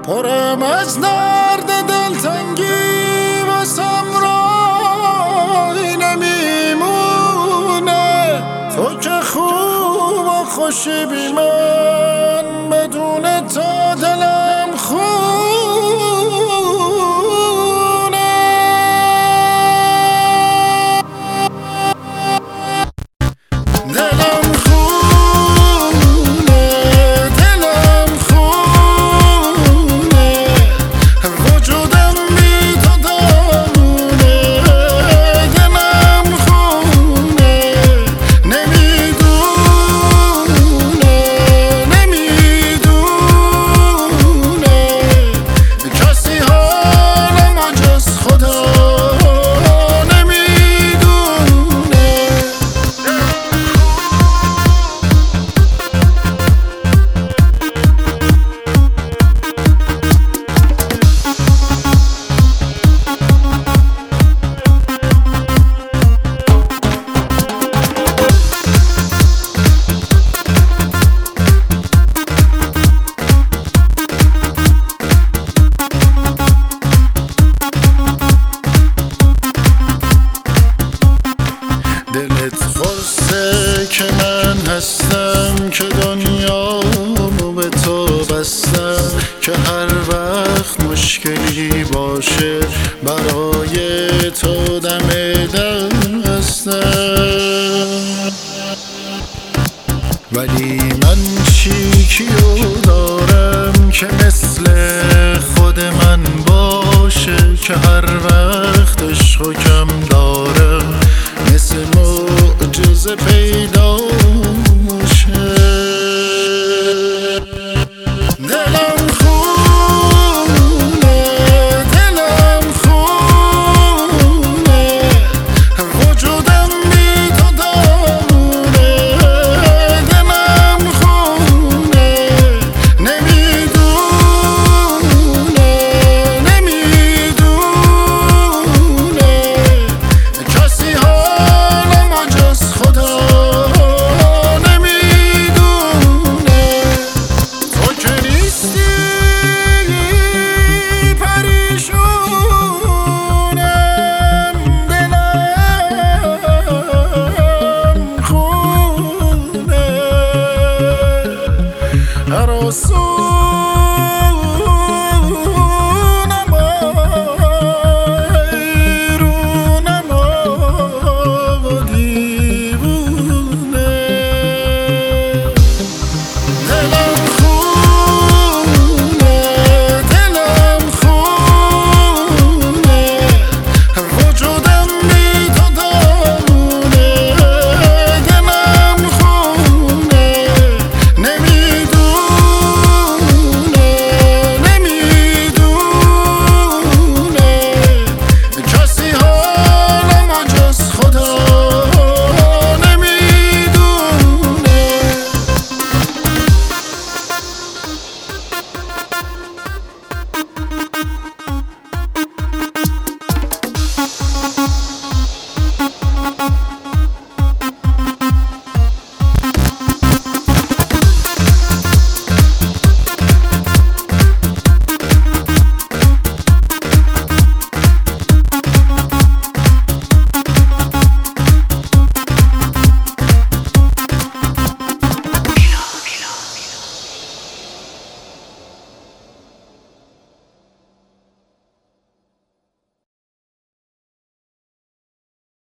پرم از درد دلتنگی واسم رای نمیمونه. تو که خوب و خوشی بی من، بدون تا دلم خونه. دلم خونه، دلم خونه، وجودم بی تو دامونه. دلم خونه، نمیدونه کسی حالم جز خدا نمیدونه. دلت خورسه که من هستم، که دنیامو به تو بستم، که هر وقت مشکلی باشه برای تو دم دستم. ولی من کیو دارم که مثل خود من باشه، که هر وقت عشقو کم